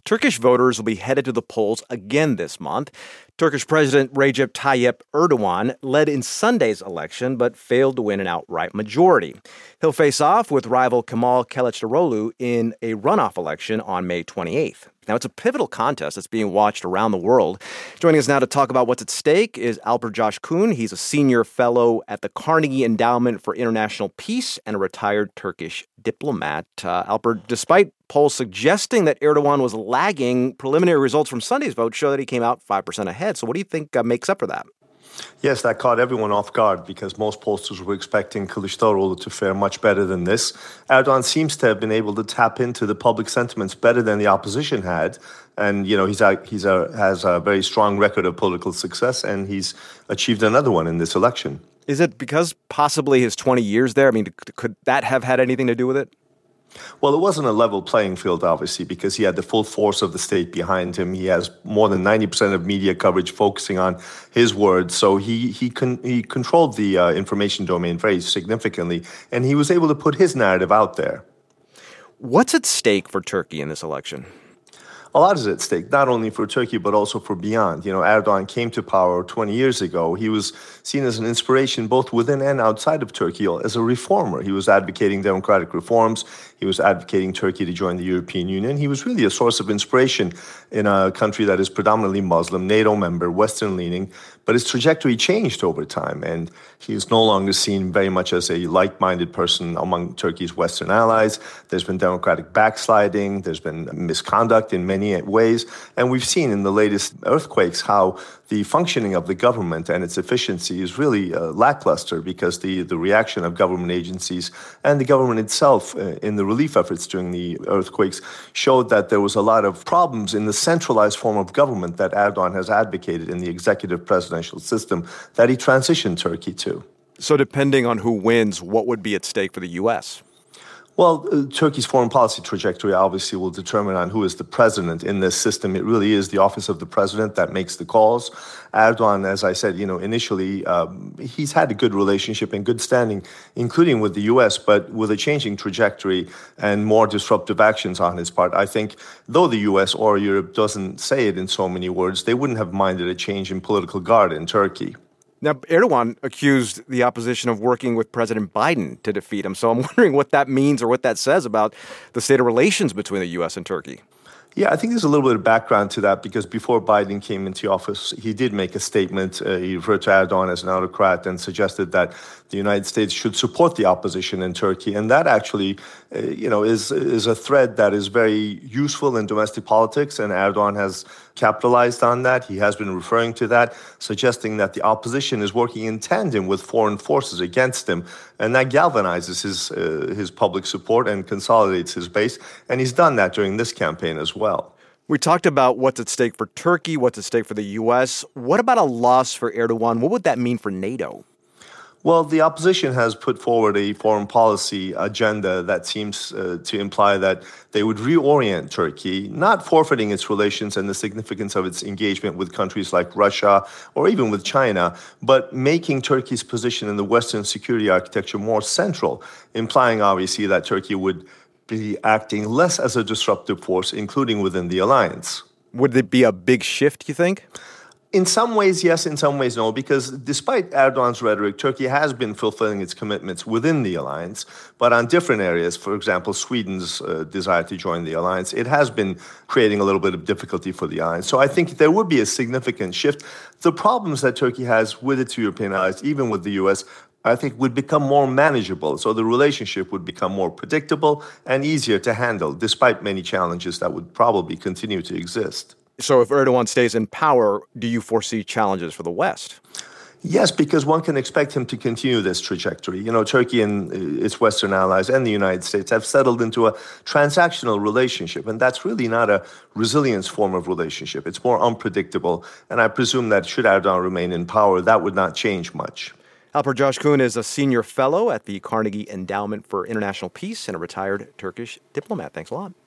Turkish voters will be headed to the polls again this month. Turkish President Recep Tayyip Erdogan led in Sunday's election but failed to win an outright majority. He'll face off with rival Kemal Kılıçdaroğlu in a runoff election on May 28th. Now, it's a pivotal contest that's being watched around the world. Joining us now to talk about what's at stake is Alper Coşkun. He's a senior fellow at the Carnegie Endowment for International Peace and a retired Turkish diplomat. Alper, despite polls suggesting that Erdogan was lagging, preliminary results from Sunday's vote show that he came out 5% ahead. So what do you think makes up for that? Yes, that caught everyone off guard because most pollsters were expecting Kılıçdaroğlu to fare much better than this. Erdogan seems to have been able to tap into the public sentiments better than the opposition had. And, he has a very strong record of political success, and he's achieved another one in this election. Is it because possibly his 20 years there? I mean, could that have had anything to do with it? Well, it wasn't a level playing field, obviously, because he had the full force of the state behind him. He has more than 90% of media coverage focusing on his words. So he controlled the information domain very significantly, and he was able to put his narrative out there. What's at stake for Turkey in this election? A lot is at stake, not only for Turkey, but also for beyond. Erdogan came to power 20 years ago. He was seen as an inspiration both within and outside of Turkey as a reformer. He was advocating democratic reforms. He was advocating Turkey to join the European Union. He was really a source of inspiration in a country that is predominantly Muslim, NATO member, Western-leaning. But his trajectory changed over time, and he is no longer seen very much as a like-minded person among Turkey's Western allies. There's been democratic backsliding. There's been misconduct in many ways. And we've seen in the latest earthquakes how the functioning of the government and its efficiency is really lackluster because the reaction of government agencies and the government itself in the relief efforts during the earthquakes showed that there was a lot of problems in the centralized form of government that Erdogan has advocated in the executive presidential system that he transitioned Turkey to. So depending on who wins, what would be at stake for the U.S.? Well, Turkey's foreign policy trajectory obviously will determine on who is the president in this system. It really is the office of the president that makes the calls. Erdogan, as I said, initially, he's had a good relationship and good standing, including with the U.S., but with a changing trajectory and more disruptive actions on his part. I think, though the U.S. or Europe doesn't say it in so many words, they wouldn't have minded a change in political guard in Turkey. Now, Erdogan accused the opposition of working with President Biden to defeat him. So I'm wondering what that means or what that says about the state of relations between the U.S. and Turkey. Yeah, I think there's a little bit of background to that because before Biden came into office, he did make a statement. He referred to Erdogan as an autocrat and suggested that the United States should support the opposition in Turkey. And that actually, is a thread that is very useful in domestic politics. And Erdogan has capitalized on that. He has been referring to that, suggesting that the opposition is working in tandem with foreign forces against him. And that galvanizes his public support and consolidates his base. And he's done that during this campaign as well. We talked about what's at stake for Turkey, what's at stake for the U.S. What about a loss for Erdogan? What would that mean for NATO? Well, the opposition has put forward a foreign policy agenda that seems to imply that they would reorient Turkey, not forfeiting its relations and the significance of its engagement with countries like Russia or even with China, but making Turkey's position in the Western security architecture more central, implying obviously that Turkey would be acting less as a disruptive force, including within the alliance. Would it be a big shift, you think? In some ways, yes. In some ways, no. Because despite Erdogan's rhetoric, Turkey has been fulfilling its commitments within the alliance. But on different areas, for example, Sweden's desire to join the alliance, it has been creating a little bit of difficulty for the alliance. So I think there would be a significant shift. The problems that Turkey has with its European allies, even with the U.S., I think would become more manageable. So the relationship would become more predictable and easier to handle, despite many challenges that would probably continue to exist. So if Erdogan stays in power, do you foresee challenges for the West? Yes, because one can expect him to continue this trajectory. Turkey and its Western allies and the United States have settled into a transactional relationship, and that's really not a resilience form of relationship. It's more unpredictable, and I presume that should Erdogan remain in power, that would not change much. Alper Coşkun is a senior fellow at the Carnegie Endowment for International Peace and a retired Turkish diplomat. Thanks a lot.